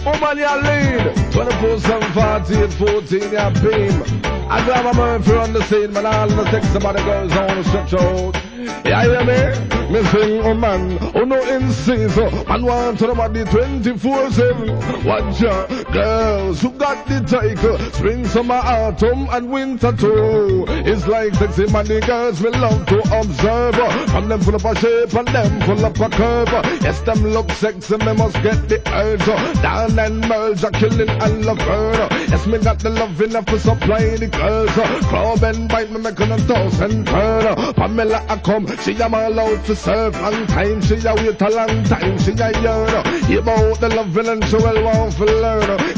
Woman, you lead. 24, 7, 48, 14, you beam. I grab a Murphy on the scene, man. All the sex about the girls on the stretch out. Yeah, you hear me? Me sing, oh man, oh no insane. So, man want to know about the 24/7. Watch out, girls who got the title. Spring, summer, autumn, and winter too. It's like sexy money girls we love to observe. From them full of a shape and them full of a curve. Yes, them look sexy, me must get the urge. Down and merge, a killing and love her. Yes, me got the love enough to supply the girls. Club and bite me, make them toss and turn. Pamela a come, she am all out to serve. Long time, she a wait a long time, she a yearn. About the loving and she will want to learn.